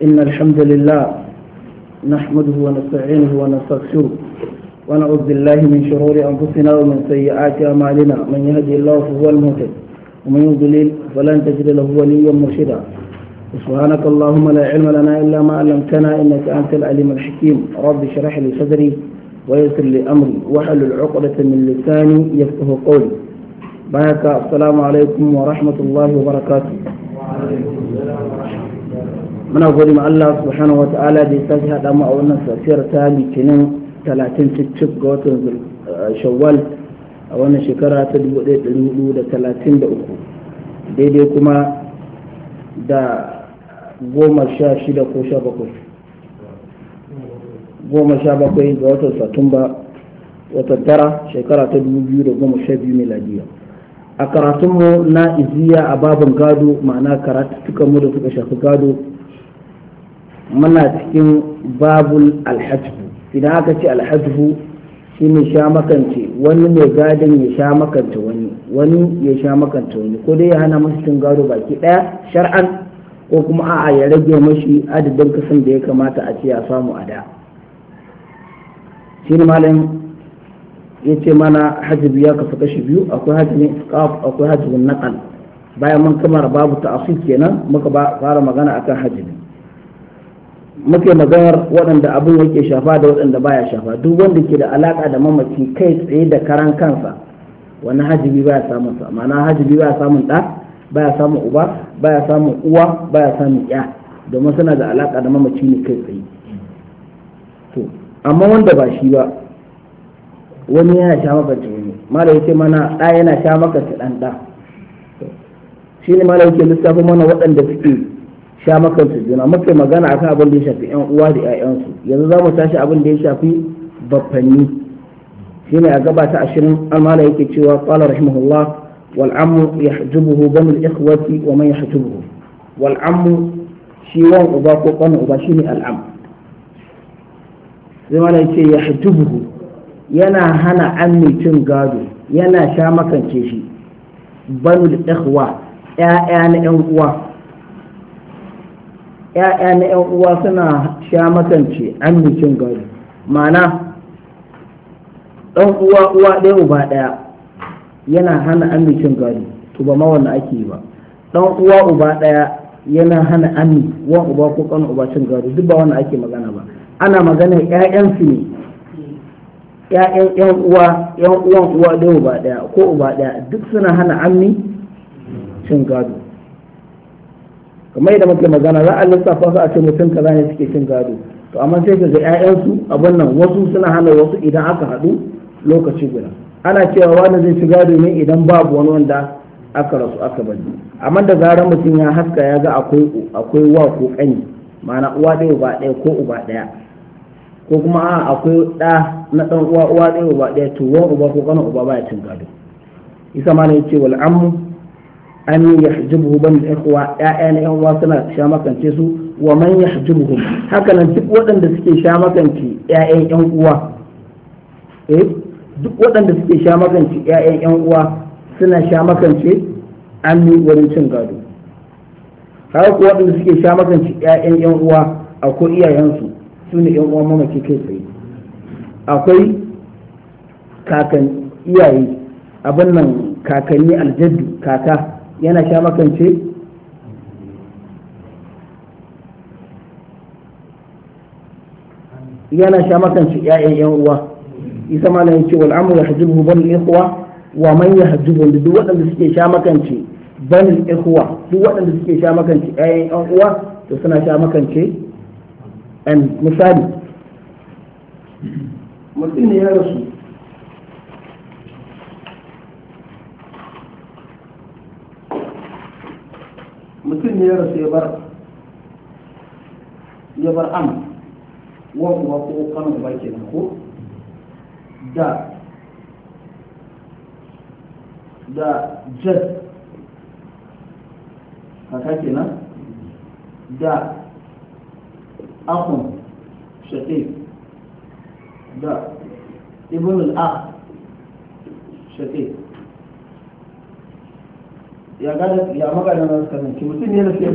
إن الحمد لله نحمده ونستعينه ونستغفره ونعوذ بالله من شرور أنفسنا ومن سيئات أعمالنا من يهدي الله فهو المهتد ومن يضلل فلن تجد له وليا مرشدا سبحانك اللهم لا علم لنا إلا ما علمتنا إنك أنت العليم الحكيم رب اشرح لي صدري ويسر لي أمري واحلل عقدة من لساني يفقه قولي بارك السلام عليكم ورحمة الله وبركاته. muna gode ma Allah subhanahu wa ta'ala da ya sake haɗa mu a wannan safiyar ta litinin 30 cicif ga watan shawwal a wannan shekara ta 1433 daidai kuma da 16 ko 17 ga watan satumba watan tara shekara ta 2012 miladiya. A karatunmu na iziya a babin gado ma'ana karatukanmu da suka shafi gado muna cikin babul alhajbu. Idan aka ce alhajbu shi ne sha makance wani mai gadon ya sha makance wani ya sha makance wani ko dai ya hana masu cin gado baki daya shar'an ko kuma a'a ya rage mashi adadin kasan da ya kamata a ce ya samu a da. shi ne malam ya ce mana hajjibi ya kafa kashi biyu, akwai hajjibin iskaf akwai hajjibin naqal. Bayan mun kamar babu ta'asif kenan muka fara magana akan hajjibi, muke maganar waɗanda abin yake shafa da waɗanda baya shafa. Duk wanda ke da alaka da mamaci kai tsaye da karan kansa wani hajjibi baya samun sa, ma'ana hajjibi baya samun ɗa, baya samun uba, baya samun uwa, baya samun ya, domin suna da alaka da mamaci ne kai tsaye. To amma wanda ba shi ba wani yana sha makance wani, mala yake mana ɗa yana sha makance ɗan ɗa. shi ne mala yake lissafa mana waɗanda suke sha makance juna. muke magana akan abin da ya shafi yan uwa da ƴaƴansu. yanzu za mu tashi abin da ya shafi baffanni. shi ne a gaba ta 20 mala yake cewa qala rahimahullah wal ammu yahjubuhu banul ikhwati wa man yahjubuhu. wal ammu shi wan uba ko ƙanin uba shine al'am. sai mala yake yahjubuhu yana hana ammi cin gado, yana sha makance shi. banul ikhwa ƴaƴa na ƴan uwa, ƴaƴa na ƴan uwa suna sha makance ammi cin gado. ma'ana ɗan uwa uwa ɗaya uba ɗaya yana hana ammi cin gado, to ba ma wannan ake yi ba. ɗan uwa uba ɗaya yana hana ammi wan uba ko ƙan uba cin gado, duk ba wannan ake magana ba. ana magana ƴaƴansu ne, ƴaƴan ƴan uwan uwa ɗaya uba ɗaya ko uba ɗaya duk suna hana ammi cin gado. kamar yadda muke magana za a lissafa su a ce mutum kaza ne suke cin gado, to amma sai ka ga ƴaƴansu abin nan wasu suna hana wasu idan aka haɗu lokaci guda. ana cewa wani zai ci gado ne idan babu wani wanda aka rasu aka bari, amma da zarar mutum ya haska ya ga akwai wa ko ƙani, ma'ana uwa ɗaya uba ɗaya ko uba ɗaya, ko kuma akwai ɗa na ɗan uwa ɗaya uba ɗaya, to wan uba ko ƙanin uba baya cin gado. isa ma ne yace wal ammu an yahjubuhu ban ikhwa ya'ya na yan uwa suna sha makance su, wa man yahjubuhum haka nan duk waɗanda suke sha makance ƴaƴan yan uwa duk waɗanda suke sha makance ƴaƴan yan uwa suna sha makance ammi wurin cin gado. haka ko waɗanda suke sha makance ƴaƴan yan uwa akwai iyayensu su ne yan uwan mamaki kai tsaye. akwai kakan iyaye abin nan kakanni aljaddu kaka yana sha makance ƴaƴan yan uwa. isa ma na yace wal amru yahjubuhu banul ikhwa wa man yahjubuhu duk waɗanda suke sha makance banul ikhwa duk waɗanda suke sha makance ƴaƴan yan uwa to suna sha makance an. misali mutum ne ya rasu ya bar am wa uba ko kanin uba kenan ko da jad kaka kenan da akhun shaqiq da ibn al-akh shaqiq. ya magana na kasance mutum ne da